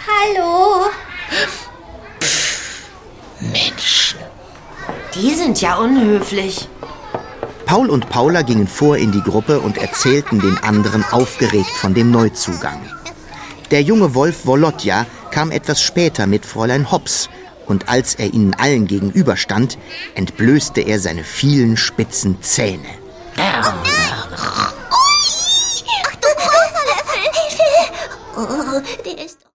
Hallo. Menschen. Die sind ja unhöflich. Paul und Paula gingen vor in die Gruppe und erzählten den anderen aufgeregt von dem Neuzugang. Der junge Wolf Wolodja kam etwas später mit Fräulein Hops, und als er ihnen allen gegenüberstand, entblößte er seine vielen spitzen Zähne. Ach du großer Löffel! Hilfe! Oh, der ist